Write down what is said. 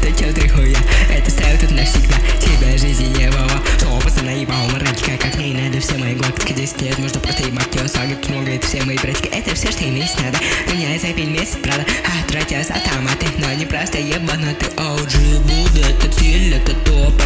это чё-то хуя. Это ставит тут навсегда, тебя жизни не было. Снова пацана ебал, моральчика, как мне надо. Все мои глотки 10 лет, можно просто ебать тебя. Сагать много, это все мои братики. Это все, что иметь надо. Меня за 5 месяцев, правда, тратя с автоматы. Но не просто ебанутый OG, буду, это стиль, это топ.